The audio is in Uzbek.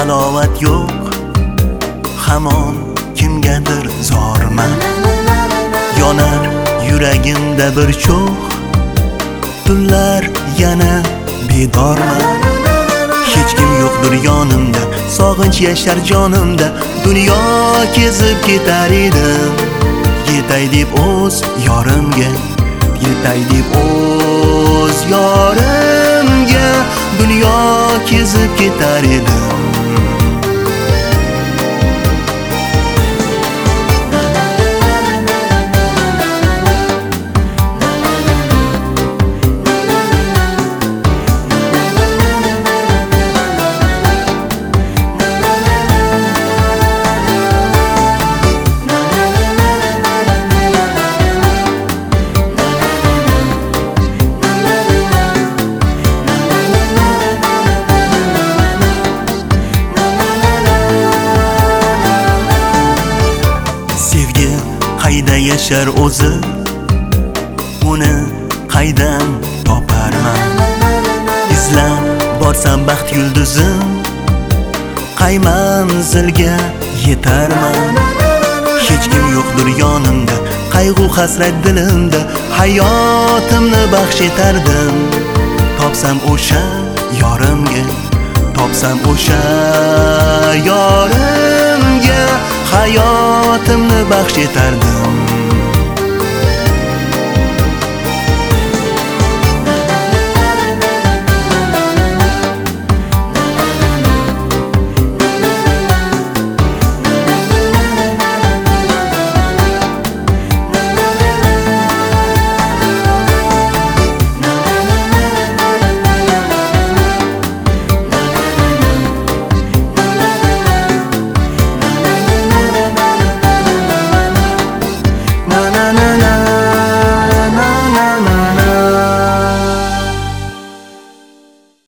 halovat yo'q, hamon kimgadir zorman. Yonar yuragimda bir cho'g', tunlar yana bedorman. Hech kim yo'qdir yonimda, sog'inch yashar jonimda. Dunyo kezib ketar edim, yetay deb o'z yorimga, yetay deb o'z yorimga. Dunyo kezib ketar edim. Qayda yashar o'zi, uni qaydan toparman? Izlab borsam baxt yulduzim, qay manzilga yetarman? Hech kim yo'qdir yonimda, qayg'u hasrat dilimda. Hayotimni baxsh etardim, topsam o'sha yorimga, topsam o'sha yorimga. Hayotimni baxsh etardim.